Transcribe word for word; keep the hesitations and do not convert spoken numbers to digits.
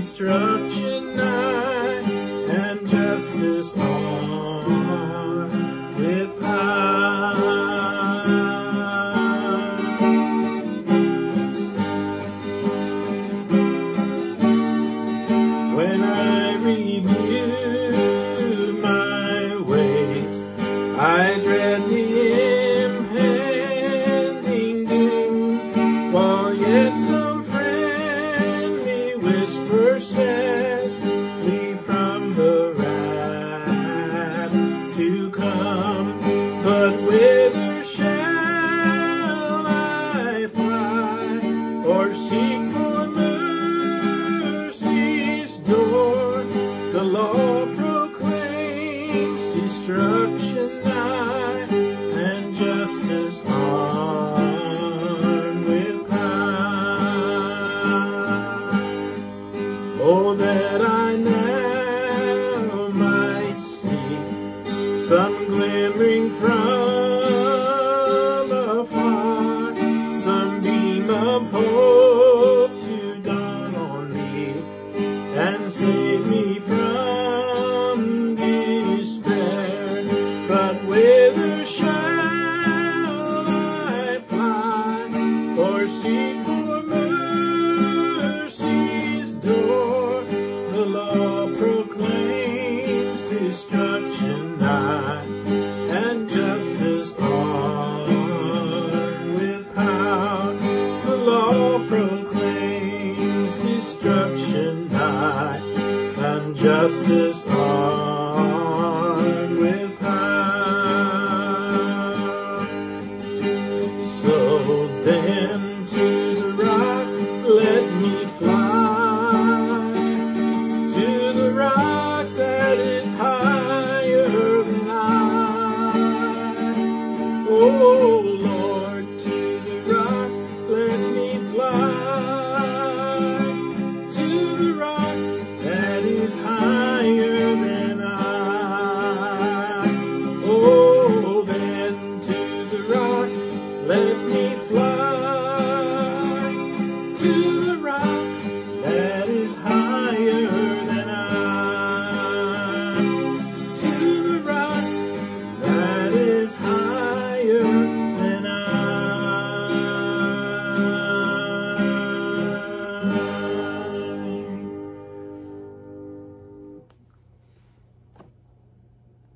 destruction nigh, and justice on with power. When I review my ways, I dread the impending doom, while yet some friendly whisper says, flee from the wrath to come. But whither shall I fly, or seek for mercy's door? The law proclaims destruction nigh, and justice on with power. Oh, that I now might see some glimmering from afar, some beam of hope to dawn on me, and save me from despair. But whither shall I fly, or seek for mercy's door? The law proclaims destruction nigh, and justice on with power. The law proclaims destruction nigh, and justice on with power. So then to the rock let me fly,